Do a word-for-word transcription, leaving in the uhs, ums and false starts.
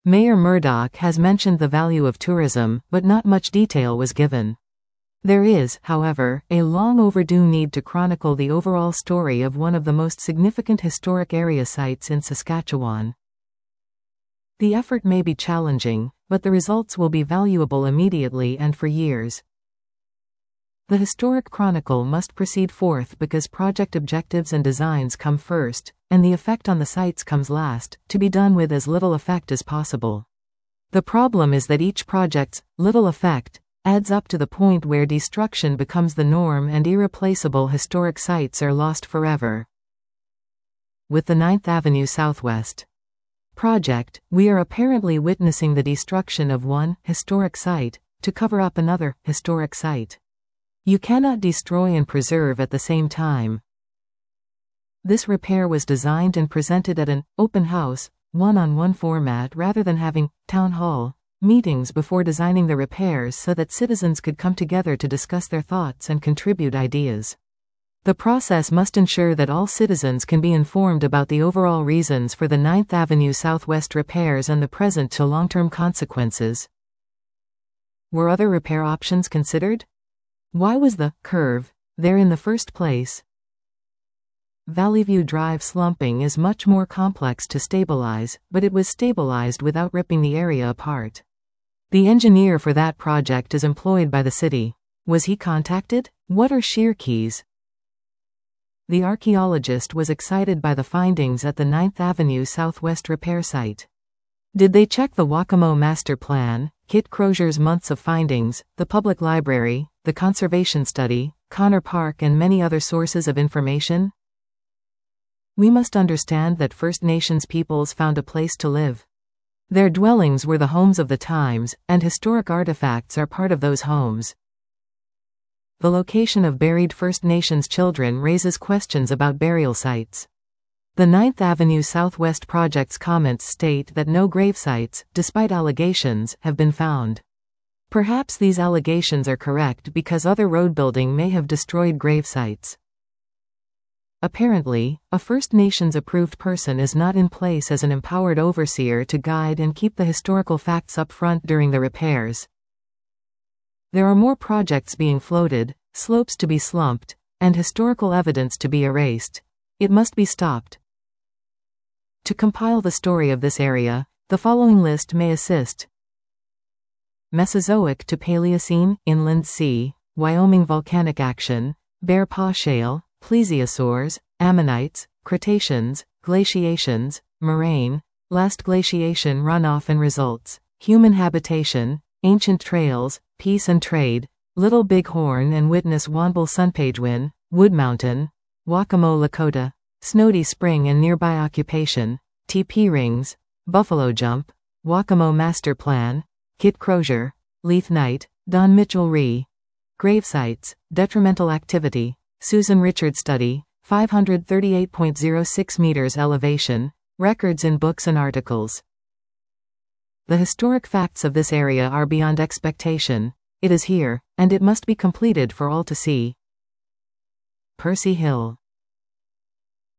Mayor Murdoch has mentioned the value of tourism, but not much detail was given. There is, however, a long overdue need to chronicle the overall story of one of the most significant historic area sites in Saskatchewan. The effort may be challenging, but the results will be valuable immediately and for years. The historic chronicle must proceed forth because project objectives and designs come first, and the effect on the sites comes last, to be done with as little effect as possible. The problem is that each project's little effect adds up to the point where destruction becomes the norm and irreplaceable historic sites are lost forever. With the ninth Avenue Southwest project, we are apparently witnessing the destruction of one historic site to cover up another historic site. You cannot destroy and preserve at the same time. This repair was designed and presented at an open house, one-on-one format rather than having town hall meetings before designing the repairs so that citizens could come together to discuss their thoughts and contribute ideas. The process must ensure that all citizens can be informed about the overall reasons for the ninth Avenue Southwest repairs and the present to long-term consequences. Were other repair options considered? Why was the curve there in the first place? Valleyview Drive slumping is much more complex to stabilize, but it was stabilized without ripping the area apart. The engineer for that project is employed by the city. Was he contacted? What are shear keys? The archaeologist was excited by the findings at the ninth Avenue Southwest repair site. Did they check the Waccamo Master Plan, Kit Crozier's months of findings, the public library, the conservation study, Connor Park and many other sources of information? We must understand that First Nations peoples found a place to live. Their dwellings were the homes of the times, and historic artifacts are part of those homes. The location of buried First Nations children raises questions about burial sites. The ninth Avenue Southwest project's comments state that no grave sites, despite allegations, have been found. Perhaps these allegations are correct because other road building may have destroyed grave sites. Apparently, a First Nations-approved person is not in place as an empowered overseer to guide and keep the historical facts up front during the repairs. There are more projects being floated, slopes to be slumped, and historical evidence to be erased. It must be stopped. To compile the story of this area, the following list may assist. Mesozoic to Paleocene, Inland Sea, Wyoming volcanic action, Bear Paw Shale, Plesiosaurs, Ammonites, Cretaceans, Glaciations, Moraine, Last glaciation runoff and results, Human habitation, Ancient trails, Peace and trade, Little Bighorn and Witness Wanbel Sunpagewin, Wood Mountain, Waccamo Lakota, Snowdy Spring and nearby occupation, T P Rings, Buffalo Jump, Waccamo Master Plan, Kit Crozier, Leith Knight, Don Mitchell Ree. Gravesites, Detrimental activity, Susan Richard Study, five hundred thirty-eight point zero six meters elevation, records in books and articles. The historic facts of this area are beyond expectation. It is here, and it must be completed for all to see. Percy Hill.